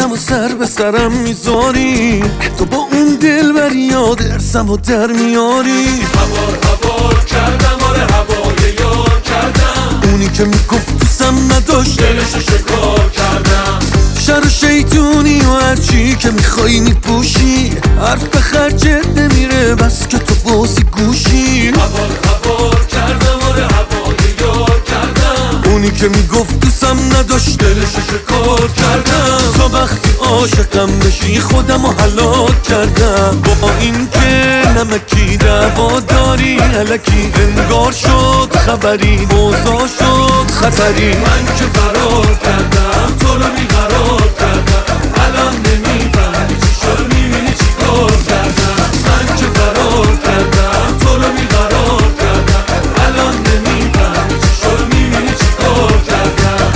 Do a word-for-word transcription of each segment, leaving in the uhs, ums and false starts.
و سر به سرم میذاری، تو با اون دل بر یاد ارسم و در میاری. هوار هوار کردم، آره هوای یار کردم، اونی که میگفت دوستم نداشت دلشو شکار کردم. شر و شیطونی و هرچی که میخوایی میپوشی، حرف به خرجت نمیره بس که تو بازی گوشی. هوار هوار کردم، آره هوای یار کردم، اونی که میگفت دوستم نداشت دلشو شکار کردم. تا وقتی عاشقم بشی خودم رو هلاک کردم. با این که نمکی دعوا داری الکی انگار شد خبری، اوضاع شد خطری. من که فرار کردم تو رو بیقرار کردم، الان نمیفهمی چی شد میبینی چی کار کردم. من که فرار کردم تو رو بیقرار کردم، الان نمیفهمی چی شد میبینی چی کار کردم.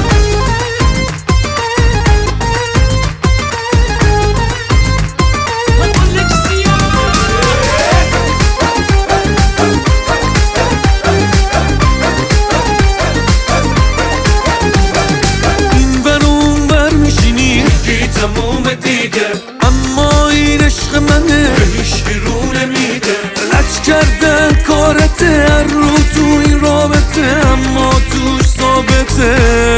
اما این عشق منه به هیچکی رو نمیده، لج کردن کارته هر رو تو این رابطه، اما توش ثابته.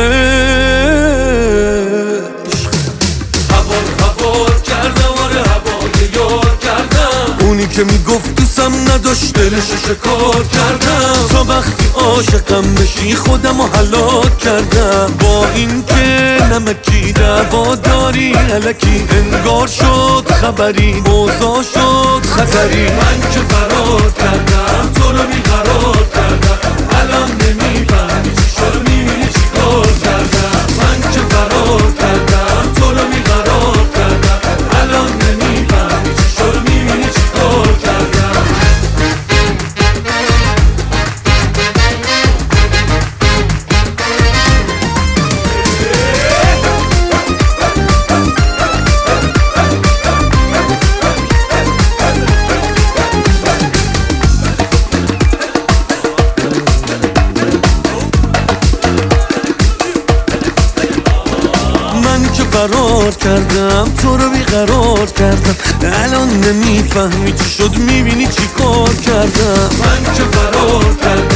هوار هوار کردم، آره هوای یار کردم، اونی که میگفت دوستم نداشت دلشو شکار کردم. تا وقتی عاشقم بشی خودم رو هلاک کردم. با این که نمکی دعوا داری الکی انگار شد خبری، اوضاع شد خطری. من که فرار کردم تو رو بیقرار کردم، الان نمیفهمی چی شد میبینی چی کار کردم. من که فرار کردم تو رو بیقرار کردم، الان نمیفهمی چی شد میبینی چی کار کردم. من که فرار کردم تو رو بیقرار کردم، الان نمیفهمی چی شد میبینی چی کار کردم. من که فرار کردم